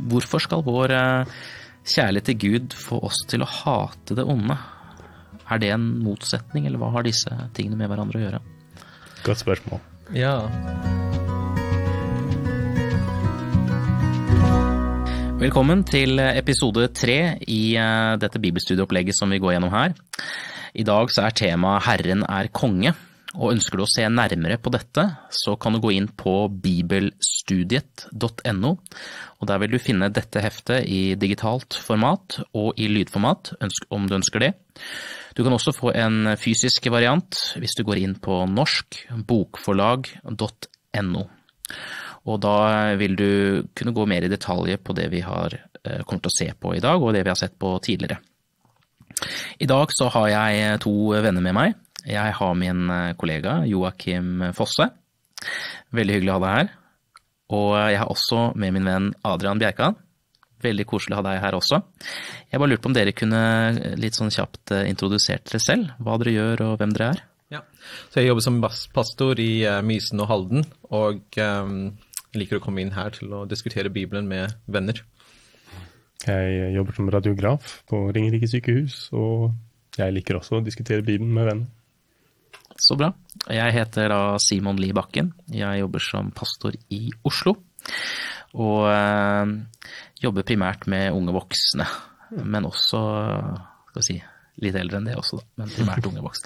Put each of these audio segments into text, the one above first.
Hvorfor skal vår kjærlighet til Gud få oss til å hate det onde? Det en motsetning, eller hva har disse tingene med hverandre å gjøre? Godt spørsmål. Ja. Velkommen til episode 3 i dette bibelstudieopplegget som vi går gjennom her. I dag så temaet Herren konge, og ønsker du å se nærmere på dette, så kan du gå inn på bibelstudiet.no, og der vil du finne dette heftet i digitalt format og i lydformat, om du ønsker det. Du kan også få en fysisk variant hvis du går inn på norskbokforlag.no. Og da vil du kunne gå mer i detaljer på det vi har kommet til å se på i dag, og det vi har sett på tidligere. I dag så har jeg 2 venner med meg. Jeg har min kollega Joakim Fosse. Veldig hyggelig å ha deg her. Og jeg har også med min venn Adrian Bjerkan. Veldig koselig å ha deg her også. Jeg bare lurte på om dere kunne litt sånn kjapt introdusert dere selv, hva dere gjør og hvem dere Ja, så jeg jobber som pastor i Mysen og Halden, og liker å komme inn her til å diskutere Bibelen med venner. Jeg jobber som radiograf på Ringerike sykehus, og jeg liker også å diskutere Bibelen med venner. Så bra. Jeg heter da Simon Lie Bakken. Jeg jobber som pastor i Oslo, og jobber primært med unge voksne, men også, skal vi si, litt eldre enn det også da, men primært unge voksne.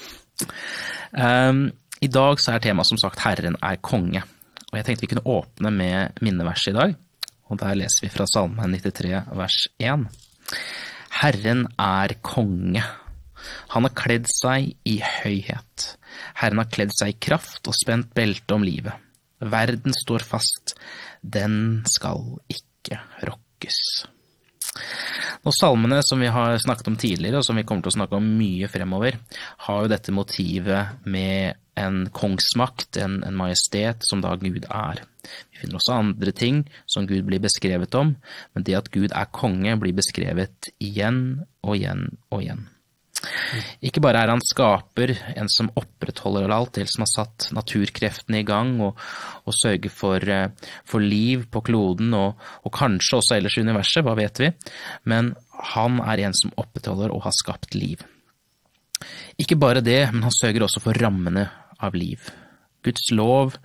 I dag så temaet som sagt Herren konge, og jeg tenkte vi kunne åpne med minneverset i dag, og der leser vi fra Salme 93, vers 1. Herren konge. Han har kledd seg i høyhet. Herren har kledd seg i kraft og spent belte om livet. Verden står fast. Den skal ikke rokkes. Nå salmene som vi har snakket om tidligere, og som vi kommer til å snakke om mye fremover, har jo dette motivet med en kongsmakt, en majestet som da Gud Vi finner også andre ting som Gud blir beskrevet om, men det at Gud konge blir beskrevet igjen og igjen og igjen. Ikke bare han skaper, en som opprettholder alt, en som har satt naturkreftene i gang og sørger for liv på kloden og kanskje også ellers i universet, hva vet vi? Men han en som opprettholder og har skapt liv. Ikke bare det, men han sørger også for rammene av liv. Guds lov,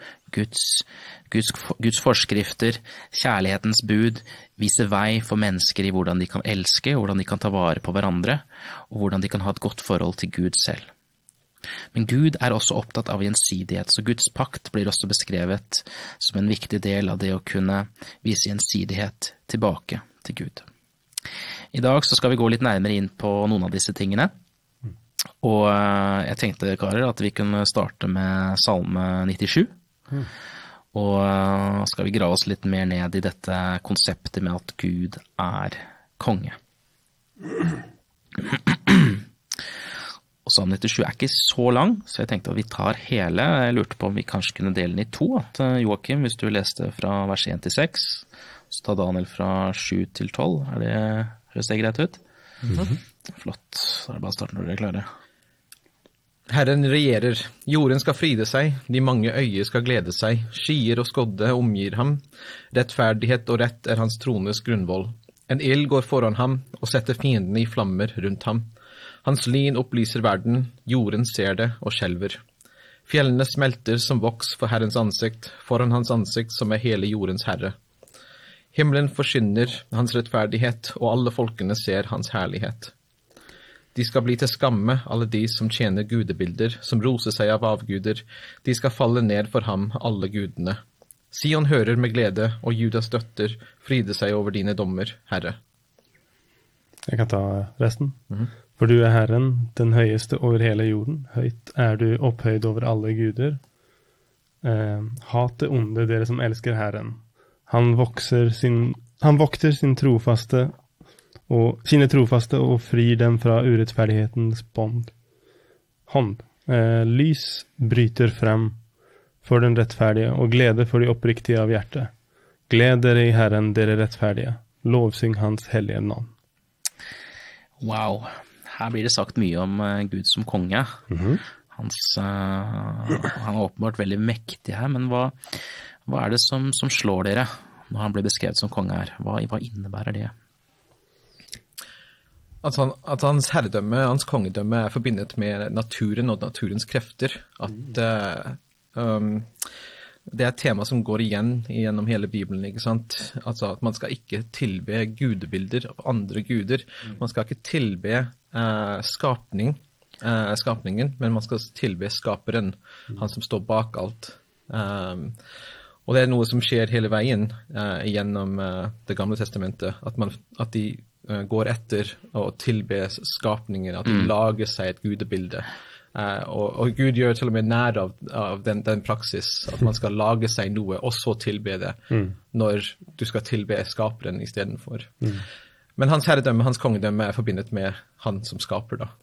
Guds forskrifter, kjærlighetens bud, viser vei for mennesker i hvordan de kan elske, hvordan de kan ta vare på hverandre, og hvordan de kan ha et godt forhold til Gud selv. Men Gud også opptatt av gjensidighet, så Guds pakt blir også beskrevet som en viktig del av det å kunne vise gjensidighet tilbake til Gud. I dag så skal vi gå litt nærmere inn på noen av disse tingene. Og jeg tenkte, karer, at vi kunne starte med Salme 97. Og skal vi grave oss litt mer ned i dette konseptet med at Gud konge. Og Salme 97 ikke så lang, så jeg tenkte at vi tar hele. Jeg lurte på om vi kanskje kunne dele den i 2. At Joakim, hvis du leste fra vers 1 til 6, så tar Daniel fra 7 til 12. Høres det greit ut? Flott, da det bare å starte når dere klare. Herren regjerer, jorden skal fride seg, de mange øyer skal glede seg, skyer og skodde omgir ham, rettferdighet og rett hans trones grunnvoll. En ild går foran ham og setter fiendene i flammer rundt ham. Hans lyn opplyser verden, jorden ser det og skjelver. Fjellene smelter som voks for Herrens ansikt, foran hans ansikt som hele jordens herre. Himmelen forsyner hans rettferdighet, og alle folkene ser hans herlighet. De skal bli til skamme, alle de som tjener gudebilder, som roser seg av avguder. De skal falle ned for ham, alle gudene. Sion hører med glede, og Judas døtter fryder seg over dine dommer, Herre. Jeg kan ta resten. For du Herren, den høyeste over hele jorden. Høyt du opphøyd over alle guder. Hat det onde, dere som elsker Herren. Han vokter sin trofaste og sine trofaste og frir dem fra urettferdighetens hånd. Lys bryter frem for den rettferdige, og glede for de oppriktige av hjertet. Gled dere i Herren, dere rettferdige. Lovsyng hans hellige navn. Wow, her blir det sagt mye om Gud som konge. Han åpenbart veldig mektig her, men hva det som slår dere? når han ble beskrevet som konge her? Hva innebærer det? At hans herredømme, hans kongedømme er forbindet med naturen og naturens krefter. At det er et tema som går igjen gjennom hele Bibelen, ikke sant? Altså at man skal ikke tilbe gudebilder av andre guder. Man skal ikke tilbe skapningen, men man skal tilbe skaperen, han som står bak alt. Og det er noe som skjer hele veien gjennom det gamle testamentet, at de går etter å tilbe skapningen, at de lager seg et gudebilde. Og Gud gjør til og med nær av den praksis, at man skal lage seg noe, og så tilbe det, når du skal tilbe skaperen i stedet for. Men hans herredømme, hans kongedømme er forbindet med han som skaper da.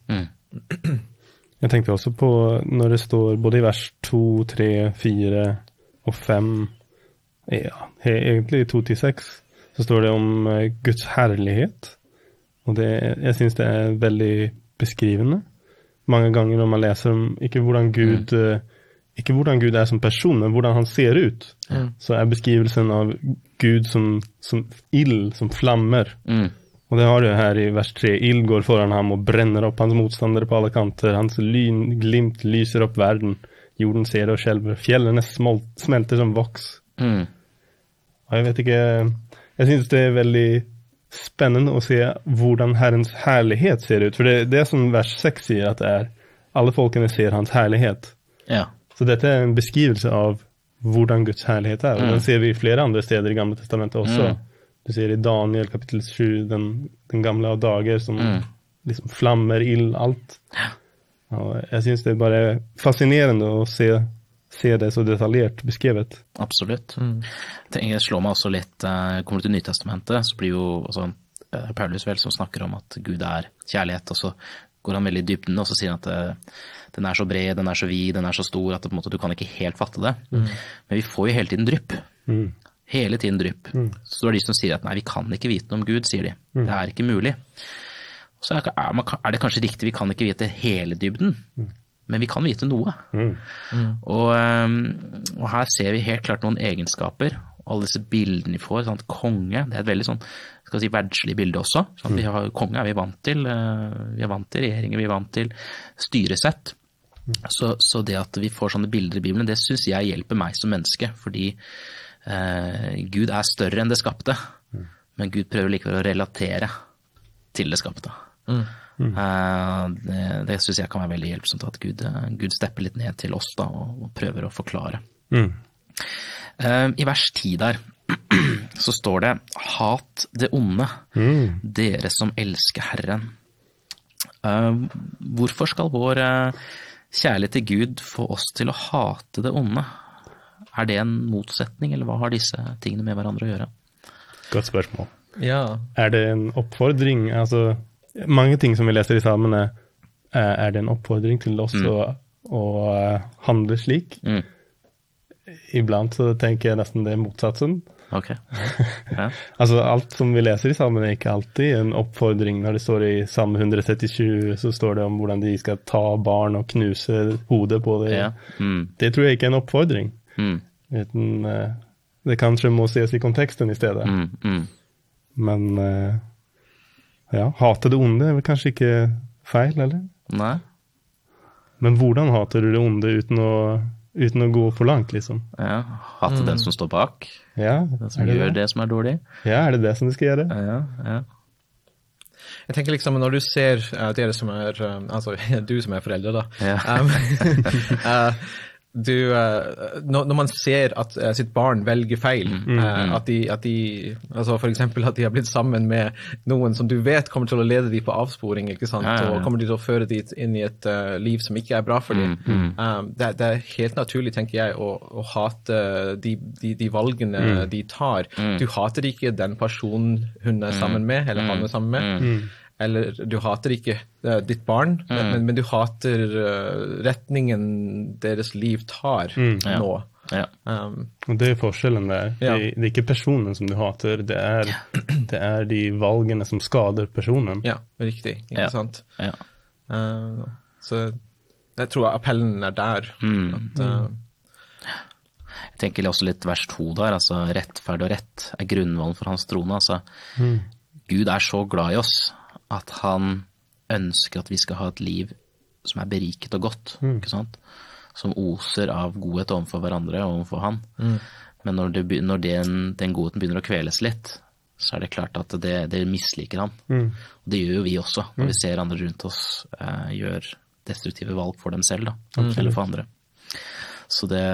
Jeg tenkte også på når det står både i vers 2, 3, 4 og 5, egentlig 2-6, så står det om Guds herlighet, og jeg synes det er veldig beskrivende. Mange ganger når man leser om ikke hvordan Gud er som person, men hvordan han ser ut, så er beskrivelsen av Gud som ild, som flammer. Og det har du her i vers 3. Ild går foran ham og brenner opp hans motstandere på alle kanter. Hans glimt lyser opp verden. Jorden ser det og skjelver. Fjellene smelter som voks. Og jeg vet ikke, jeg synes det er veldig spennende å se hvordan Herrens herlighet ser ut. For det som vers 6 sier, at det er alle folkene ser hans herlighet. Ja. Så dette er en beskrivelse av hvordan Guds herlighet er. Og den ser vi i flere andre steder i Gamle Testamentet også. Du ser i Daniel kapittel 7, den gamle av dager som liksom flammer, ild, alt. Og jeg synes det er bare fascinerende å se det så detaljert beskrevet. Absolutt. Det slår meg også litt, kommer du til Nytestamentet, så blir jo Paulus vel som snakker om at Gud er kjærlighet, og så går han veldig i dybden, og så sier han at den er så bred, den er så vid, den er så stor, at på en måte, du kan ikke helt fatte det. Men vi får jo hele tiden drypp. Hele tiden drypp. Så er det de som sier at nei, vi kan ikke vite noe om Gud, sier de. Det er ikke mulig. Så er det kanskje riktig, vi kan ikke vite hele dybden, men vi kan vite noe. Og her ser vi helt klart noen egenskaper, alle disse bildene vi får, sant? Konge, det er et veldig sånn, skal vi si, verdslig bilde også. Sant? Konge er vi vant til regjeringer, vi er vant til styresett. Så det at vi får sånne bilder i Bibelen, det synes jeg hjelper meg som menneske, fordi Gud er større enn det skapte, men Gud prøver likevel å relatere til det skapte. Det synes jeg kan være veldig hjelpsomt, at Gud stepper litt ned til oss da, og prøver å forklare. I vers 10 der, så står det, hat det onde, dere som elsker Herren. Hvorfor skal vår kjærlighet til Gud få oss til å hate det onde? Er det en motsetning, eller hva har disse tingene med hverandre å gjøre? Godt spørsmål. Ja. Er det en oppfordring? Altså, mange ting som vi leser i salmene, er det en oppfordring til oss å handle slik? Iblant så tenker jeg nesten det er motsatsen. Ok. Ja. Altså alt som vi leser i salmene er ikke alltid en oppfordring. Når det står i salme 137, så står det om hvordan de skal ta barn og knuse hodet på det. Ja. Det tror jeg ikke er en oppfordring. Uten, det kanskje må ses i konteksten i stedet. Men ja, hate det onde er vel kanskje ikke feil, eller? Nei. Men hvordan hater du det onde uten å gå for langt, liksom? Ja, hate den som står bak. Ja, den som gjør det som er dårlig. Ja, er det som du skal gjøre? Ja. Jeg tenker liksom, når du ser dere som er, altså du som er foreldre da, når man ser at sitt barn velger feil, at de altså for eksempel at de har blitt sammen med noen som du vet kommer til å lede de på avsporing, ikke sant? Og kommer de til å føre de inn i et liv som ikke er bra for dem. Det er helt naturlig, tenker jeg, å hate de valgene de tar. Du hater ikke den personen hun er sammen med, eller han er sammen med. Eller du hater ikke ditt barn, men du hater retningen deres liv tar nå. Ja. Og det er forskjellen der. Det er ikke personen som du hater, det er de valgene som skader personen. Ja, riktig, ikke sant? Ja. Så jeg tror appellen er der. tenker også litt vers 2 der, altså rettferd og rett er grunnvollen for hans trone. Altså, Gud er så glad i oss at han ønsker at vi skal ha et liv som er beriket og godt, ikke sant? Som oser av godhet overfor hverandre og overfor han. Men når den godheten begynner å kveles litt, så er det klart at det misliker han. Og det gjør jo vi også, når vi ser andre rundt oss gjør destruktive valg for dem selv, da, eller for andre. Så det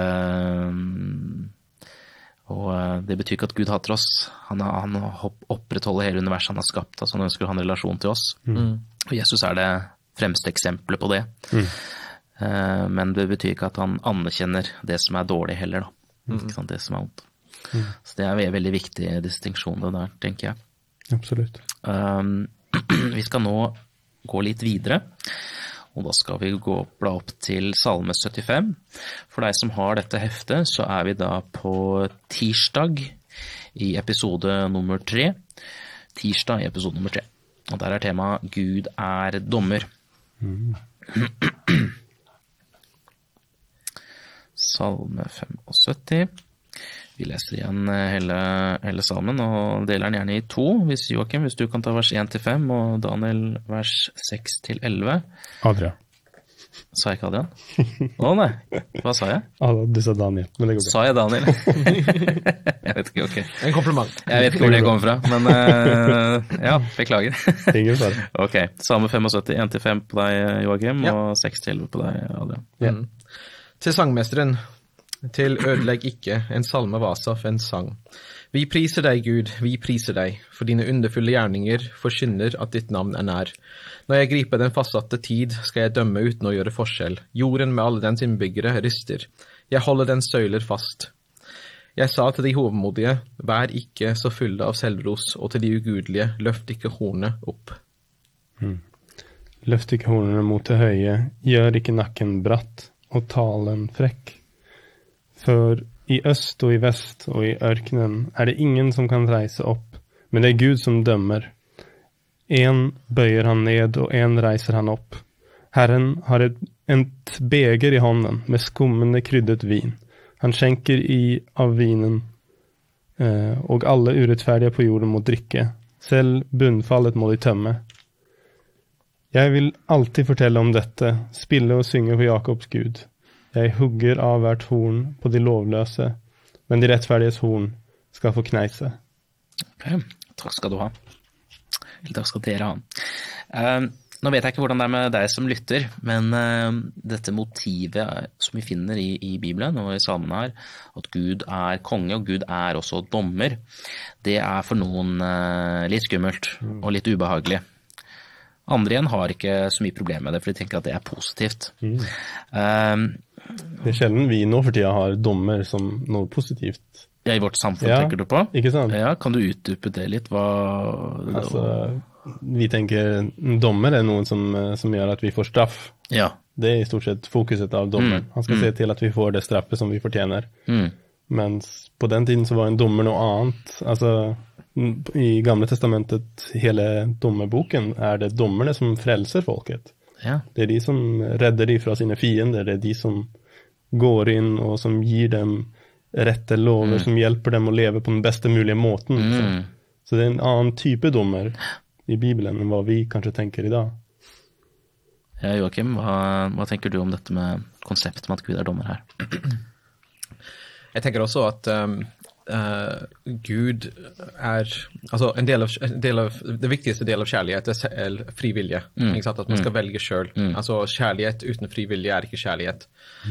betyr ikke at Gud hater oss. Han opprettholder hele universet han har skapt, altså han ønsker å ha en relasjon til oss. Og Jesus er det fremste eksempelet på det. Men det betyr ikke at han anerkjenner det som er dårlig heller, da. Ikke sant, det som er ondt. Så det er en veldig viktig distinksjon det der, tenker jeg. Absolutt. Vi skal nå gå litt videre. Og da skal vi bla opp til Salme 75. For deg som har dette heftet, så er vi da på tirsdag i episode nummer 3. Tirsdag i episode nummer 3. Og der er temaet Gud er dommer. Salme 75. Vi leser igjen hele salmen, og deler den gjerne i 2, Joachim, hvis du kan ta vers 1-5, og Daniel vers 6-11. Adrian. Sa jeg ikke Adrian? Nei, hva sa jeg? Du sa Daniel, men det går bra. Sa jeg Daniel? Jeg vet ikke, ok. En kompliment. Jeg vet ikke hvor det kommer fra, men ja, beklager. Ingen fare. Ok, Salme 75, 1-5 på deg, Joachim, og 6-11 på deg, Adrian. Til sangmesteren. Til ødelegg ikke, en salme av Asaf, en sang. Vi priser deg, Gud, vi priser deg, for dine underfulle gjerninger forkynner at ditt navn er nær. Når jeg griper den fastsatte tid, skal jeg dømme uten å gjøre forskjell. Jorden med alle dens innbyggere ryster. Jeg holder dens søyler fast. Jeg sa til de hovmodige, vær ikke så fulle av selvros, og til de ugudelige, løft ikke hornet opp. Løft ikke hornene mot det høye, gjør ikke nakken bratt, og talen frekk. For i øst og i vest og i ørkenen er det ingen som kan reise opp, men det er Gud som dømmer. En bøyer han ned, og en reiser han opp. Herren har et beger i hånden med skummende kryddet vin. Han skjenker av vinen, og alle urettferdige på jorden må drikke. Selv bunnfallet må de tømme. Jeg vil alltid fortelle om dette, spille og synge for Jakobs Gud. Jeg hugger av hvert horn på de lovløse, men de rettferdiges horn skal få kneise. Ok, takk skal du ha. Eller takk skal dere ha. Nå vet jeg ikke hvordan det er med deg som lytter, men dette motivet som vi finner i Bibelen og i salmene her, at Gud er konge og Gud er også dommer, det er for noen litt skummelt og litt ubehagelig. Andre igjen har ikke så mye problem med det, for de tenker at det er positivt. Det er sjelden vi nå for tida har dommer som noe positivt. Ja, i vårt samfunn tenker du på? Ikke sant? Ja, kan du utdype det litt? Altså, vi tenker dommer er noen som gjør at vi får straff. Ja. Det er i stort sett fokuset av dommer. Han skal se til at vi får det straffet som vi fortjener. Mens på den tiden så var en dommer noe annet. Altså, i Gamle testamentet, hele dommerboken, er det dommerne som frelser folket. Ja. Det er de som redder de fra sine fiender, det er de som går inn og som gir dem rette lover, som hjelper dem å leve på den beste mulige måten. Så det er en annen type dommer i Bibelen enn hva vi kanskje tenker i dag. Ja, Joachim, hva tenker du om dette med konseptet med at Gud er dommer her? Jeg tenker også at Gud er, altså det viktigste del av kjærlighet er frivillige, ikke sant? At man skal velge selv. Altså kjærlighet uten frivillige er ikke kjærlighet.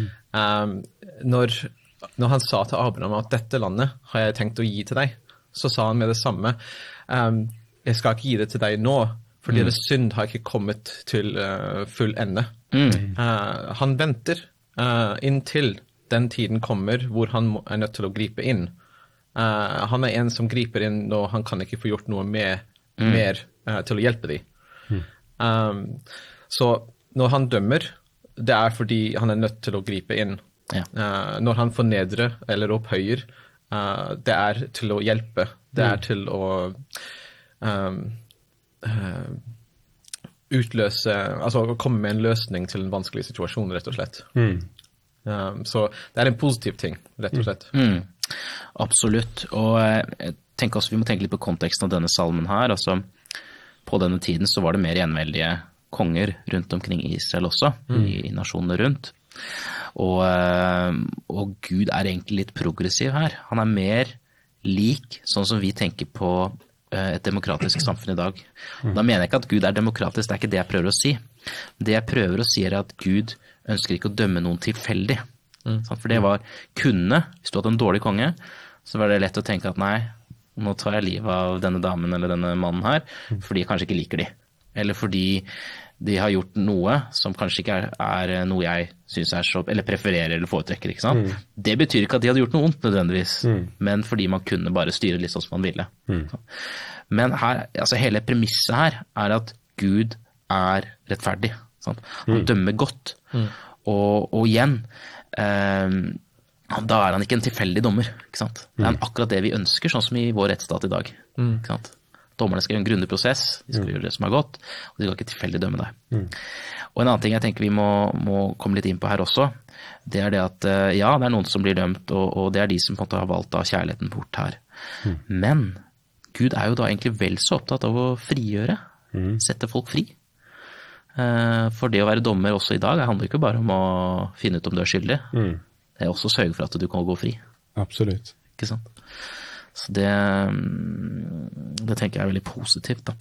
Når han sa til Abraham at dette landet har jeg tenkt å gi til deg, så sa han med det samme, jeg skal ikke gi det til deg nå, fordi det synd har ikke kommet til full ende. Han venter inntil den tiden kommer hvor han er nødt til å gripe inn. Han er en som griper inn, og han kan ikke få gjort noe mer til å hjelpe dem. Så når han dømmer, det er fordi han er nødt til å gripe inn. Ja. Når han fornedrer eller opphøyer, det er til å hjelpe. Det er til å utløse, altså komme med en løsning til en vanskelig situasjon, rett og slett. Så det en positiv ting, rett og slett. Absolutt, og jeg tenker også vi må tenke litt på konteksten av denne salmen her. Altså, på denne tiden så var det mer enveldige konger rundt omkring i Israel også, i nasjonene rundt. Og Gud egentlig litt progressiv her. Han mer lik, sånn som vi tenker på et demokratisk samfunn i dag. Og da mener jeg ikke at Gud demokratisk, det ikke det jeg prøver å si. Det jeg prøver å si at Gud ønsker ikke å dømme noen tilfeldig. For det hvis du hadde en dårlig konge, så var det lett å tenke at nei, nå tar jeg livet av denne damen eller denne mannen her, fordi jeg kanskje ikke liker de. Eller fordi de har gjort noe som kanskje ikke er noe jeg synes så, eller prefererer eller foretrekker, ikke sant? Det betyr ikke at de hadde gjort noe ondt nødvendigvis, men fordi man kunne bare styre litt sånn som man ville. Men her, altså hele premisset her at Gud rettferdig. Sant? Han dømmer godt. Og igjen, da han ikke en tilfeldig dommer, ikke sant? Det akkurat det vi ønsker, sånn som i vår rettsstat i dag. Ikke sant? Dommerne skal gjøre en grundig prosess, de skal gjøre det som godt, og de skal ikke tilfeldig dømme deg. Og en annen ting jeg tenker vi må komme litt inn på her også, det det at ja, det noen som blir dømt, og det de som på en måte har valgt av kjærligheten bort her. Men Gud jo da egentlig vel så opptatt av å frigjøre, sette folk fri. For det å være dommer også i dag, det handler ikke bare om å finne ut om du skyldig. Det også sørge for at du kan gå fri. Absolutt. Ikke sant? Så det tenker jeg veldig positivt da.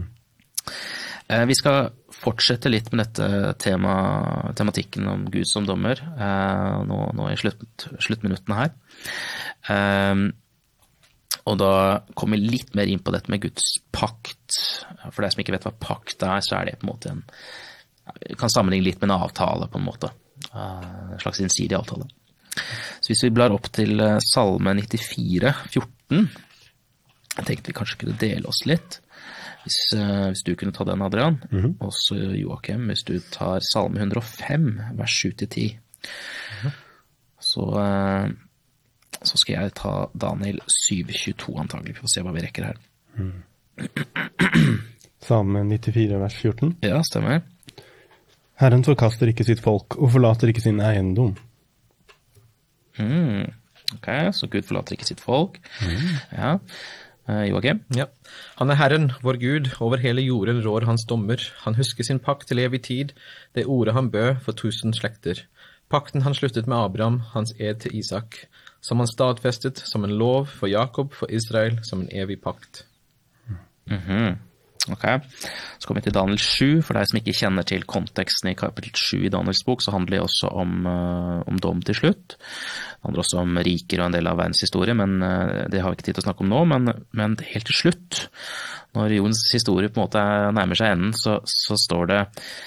Vi skal fortsette litt med dette tematikken om Gud som dommer, nå i sluttminuttene her. Og da kommer vi litt mer inn på dette med Guds pakt. For deg som ikke vet hva pakt så det på en måte vi kan sammenligne litt med en avtale på en måte. En slags innsidig avtale. Så hvis vi blar opp til Salme 94, 14, jeg tenkte vi kanskje kunne dele oss litt, hvis du kunne ta den, Adrian, og så Joachim, hvis du tar Salme 105, vers 7-10. Så skal jeg ta Daniel 7:22 antagelig, vi får se hva vi rekker her. Salme 94, vers 14. Ja, stemmer. Herren forkaster ikke sitt folk, og forlater ikke sin eiendom. Ok, så Gud forlater ikke sitt folk. Ja. Joachim? Ja. Han Herren, vår Gud, over hele jorden rår hans dommer. Han husker sin pakt til evig tid, det ordet han bød for 1000 slekter. Pakten han sluttet med Abraham, hans ed til Isak, som han stadfestet som en lov for Jakob, for Israel, som en evig pakt. Ok, så kommer vi til Daniel 7. For deg som ikke kjenner til konteksten i kapittel 7 i Daniels bok, så handler det også om dom til slutt. Det handler også om riker og en del av verdens historie, men det har vi ikke tid til å snakke om nå. Men helt til slutt, når jordens historie på en måte nærmer seg enden, så står det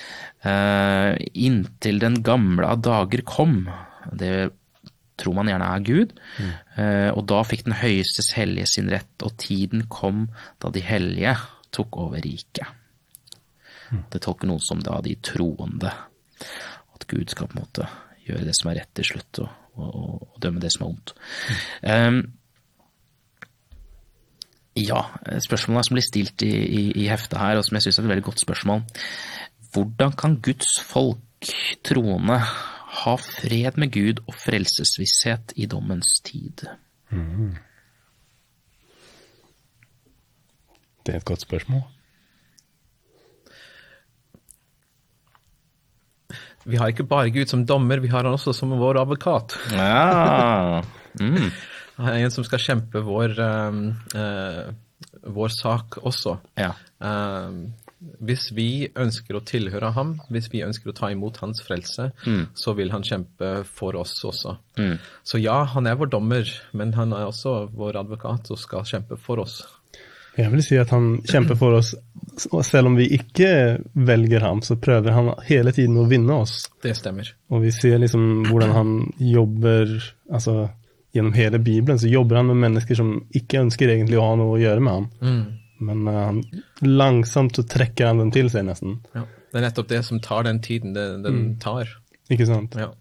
inntil den gamle av dager kom. Det tror man gjerne Gud, og da fikk den høyestes hellige sin rett, og tiden kom da de hellige tok over riket. Det tolker noen som da de troende, at Gud skal på en måte gjøre det som rett til slutt, og dømme det som ondt. Ja, spørsmålet som blir stilt i heftet her, og som jeg synes et veldig godt spørsmål. Hvordan kan Guds folk, troende, ha fred med Gud og frelsesvisshet i dommens tid? Det et godt spørsmål. Vi har ikke bare Gud som dommer, vi har han også som vår advokat. Ja. En som skal kjempe vår sak også. Ja. Hvis vi ønsker å tilhøre ham, hvis vi ønsker å ta imot hans frelse, så vil han kjempe for oss også. Så ja, han vår dommer, men han også vår advokat og skal kjempe for oss. Jeg vil si at han kjemper for oss, selv om vi ikke velger ham, så prøver han hele tiden å vinne oss. Det stemmer. Og vi ser liksom hvordan han jobber, altså gjennom hele Bibelen, så jobber han med mennesker som ikke ønsker egentlig å ha noe å gjøre med ham. Men han langsomt så trekker han den til seg nesten. Ja, det nettopp det som tar den tiden den tar. Ikke sant? Ja.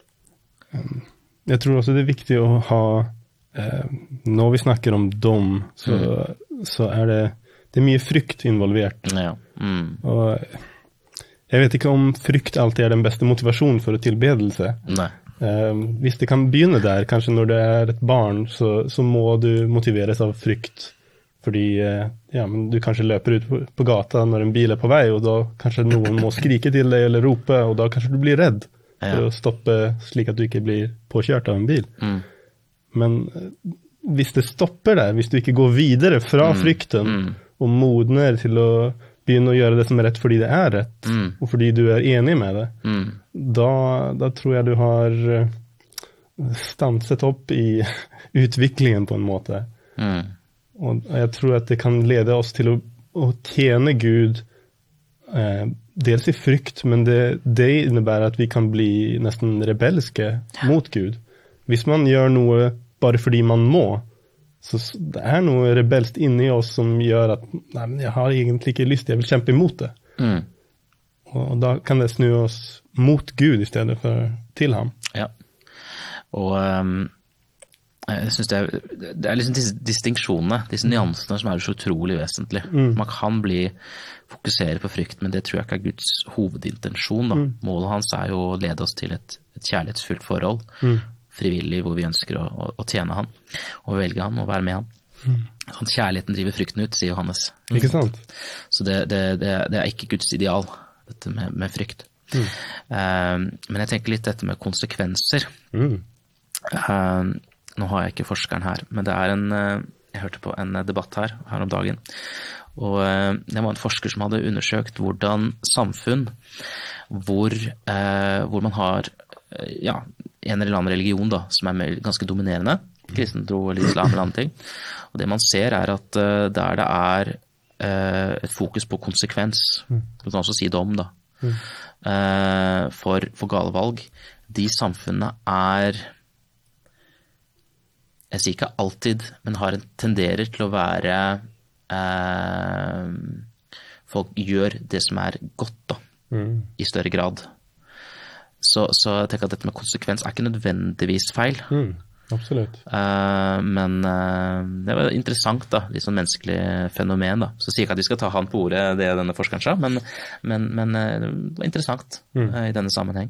Jeg tror også det viktig å ha, når vi snakker om dom, så det mye frykt involvert. Ja. Og jeg vet ikke om frykt alltid den beste motivasjonen for tilbedelse. Nei. Hvis det kan begynne der, kanskje når det et barn, så må du motiveres av frykt. Fordi men du kanskje løper ut på gata når en bil på vei, og da kanskje noen må skrike til deg eller rope, og da kanskje du blir redd for å stoppe slik at du ikke blir påkjørt av en bil. Men hvis det stopper der, hvis du ikke går videre fra frykten og modner til å begynne å gjøre det som rett fordi det rett, og fordi du enig med det, da tror jeg du har stanset opp i utviklingen på en måte. Og jeg tror at det kan lede oss til å tjene Gud dels i frykt, men det innebærer at vi kan bli nesten rebelske mot Gud. Hvis man gjør noe bare fordi man må, så det noe rebelst inni oss som gjør at nei, men jeg har egentlig ikke lyst, jeg vil kjempe imot det. Og da kan det snu oss mot Gud i stedet for til ham. Ja, og jeg synes det liksom disse distinksjonene, disse nyansene som så utrolig vesentlig. Man kan fokusere på frykt, men det tror jeg ikke Guds hovedintensjon. Da. Målet hans jo å lede oss til et kjærlighetsfullt forhold, frivillig, hvor vi ønsker å tjene han, og velge han, og være med han. Sånn, kjærligheten driver frykten ut, sier Johannes. Ikke sant? Så det ikke Guds ideal, dette med frykt. Men jeg tenker litt dette med konsekvenser. Nå har jeg ikke forskeren her, men det jeg hørte på en debatt her om dagen, og det var en forsker som hadde undersøkt hvordan samfunn hvor man har en eller annen religion da, som ganske dominerende, kristentro eller islam eller andre ting, og det man ser at der det et fokus på konsekvens, du kan også si dom da, for gale valg, de samfunnene jeg sier ikke alltid, men tenderer til å være folk gjør det som godt da, i større grad. Så jeg tenker at dette med konsekvens ikke nødvendigvis feil. Absolutt. Men det var interessant da, litt sånn menneskelig fenomen da. Så sier jeg ikke at vi skal ta han på ordet, det denne forskeren sa, men det var interessant i denne sammenheng.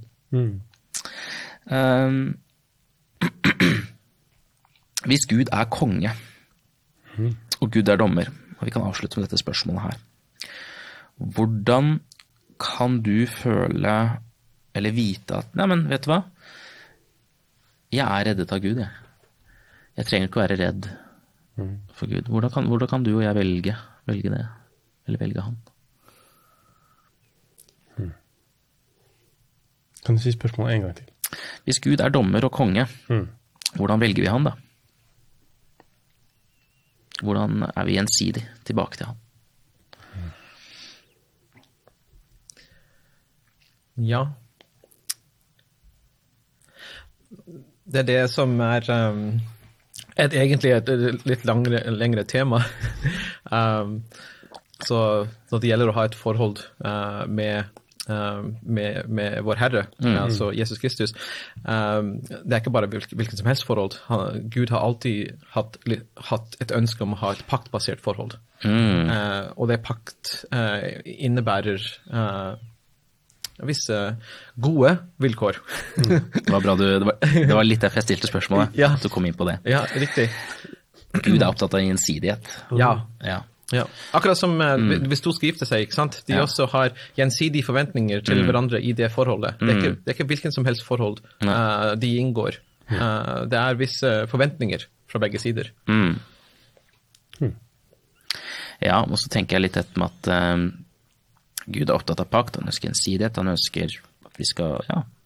Hvis Gud konge, og Gud dommer, og vi kan avslutte med dette spørsmålet her, hvordan kan du føle eller vite at, nei, men vet du hva? Jeg reddet av Gud, jeg trenger ikke å være redd for Gud. Hvordan kan du og jeg velge det, eller velge han? Kan du si spørsmålet en gang til? Hvis Gud dommer og konge, hvordan velger vi han da? Hvordan vi gjensidig tilbake til han? Ja. Det det som egentlig et litt lengre tema. Så det gjelder å ha et forhold med vår Herre, altså Jesus Kristus. Det ikke bare hvilken som helst forhold. Gud har alltid hatt et ønske om å ha et paktbasert forhold. Og det pakt innebærer visse gode vilkår. Det var bra, det var litt derfor jeg stilte spørsmålet, at du kom inn på det. Ja, riktig. Gud opptatt av gjensidighet. Ja. Akkurat som hvis to skal gifte seg, ikke sant? De også har gjensidige forventninger til hverandre i det forholdet. Det ikke hvilken som helst forhold de inngår. Det visse forventninger fra begge sider. Ja, og så tenker jeg litt etter med at Gud opptatt av pakt, han ønsker gjensidighet, han ønsker at vi skal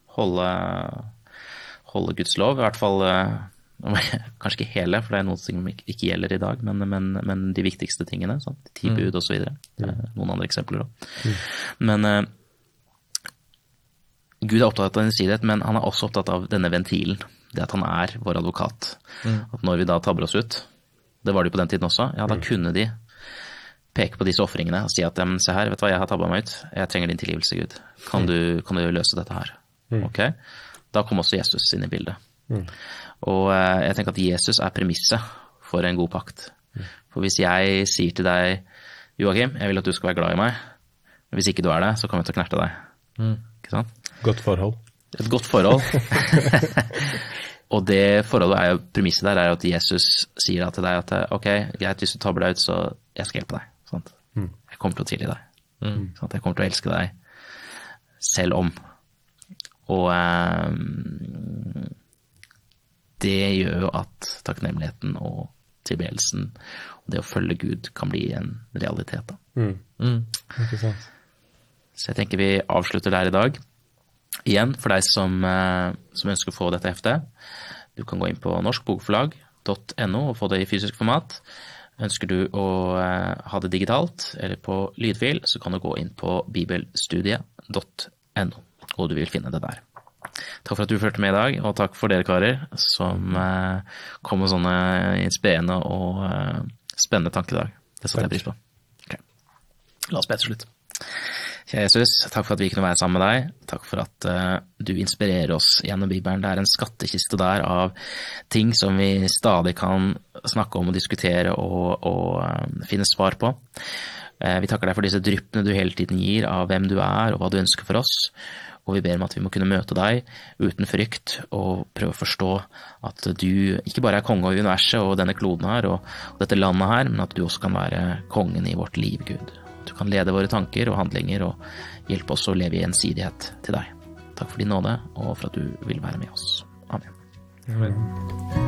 holde Guds lov, i hvert fall kanskje ikke hele, for det noen ting som ikke gjelder i dag, men de viktigste tingene, sånn, 10 bud og så videre. Noen andre eksempler også. Men Gud opptatt av gjensidighet, men han også opptatt av denne ventilen, det at han vår advokat. At når vi da tabber oss ut, det var det jo på den tiden også, da kunne de peke på disse offringene og si at, se her, vet du hva, jeg har tabbet meg ut, jeg trenger din tilgivelse, Gud. Kan du løse dette her? Ok? Da kom også Jesus inn i bildet. Og jeg tenker at Jesus premisset for en god pakt. For hvis jeg sier til deg, Joachim, jeg vil at du skal være glad i meg, men hvis ikke du det, så kommer jeg til å knerte deg. Ikke sant? Godt forhold. Et godt forhold. Og det forholdet jo, premisset der jo at Jesus sier til deg at ok, greit, hvis du tabber deg ut, så jeg skal hjelpe deg. Sant? Jeg kommer til å tilgi deg. Sant? Jeg kommer til å elske deg selv om. Og det gjør jo at takknemligheten og tilbedelsen og det å følge Gud kan bli en realitet. Da. Ikke sant. Så jeg tenker vi avslutter der i dag. Igjen, for deg som ønsker å få dette heftet, du kan gå inn på norskbokforlag.no og få det i fysisk format. Ønsker du å ha det digitalt eller på lydfil, så kan du gå inn på bibelstudiet.no, og du vil finne det der. Takk for at du følte med i dag, og takk for dere karer som kom med sånne inspirerende og spennende tanker i dag. Det setter jeg pris på. Okay. La oss be til slutt. Kjære Jesus, takk for at vi kunne være sammen med deg. Takk for at du inspirerer oss gjennom Bibelen. Det en skattekiste der av ting som vi stadig kan snakke om og diskutere og finne svar på. Vi takker deg for disse dryppene du hele tiden gir av hvem du og hva du ønsker for oss. Og vi ber om at vi må kunne møte deg uten frykt og prøve å forstå at du ikke bare konge av universet og denne kloden her og dette landet her, men at du også kan være kongen i vårt liv, Gud. Du kan lede våre tanker og handlinger og hjelpe oss å leve i gjensidighet til deg. Takk for din nåde og for at du vil være med oss. Amen. Amen.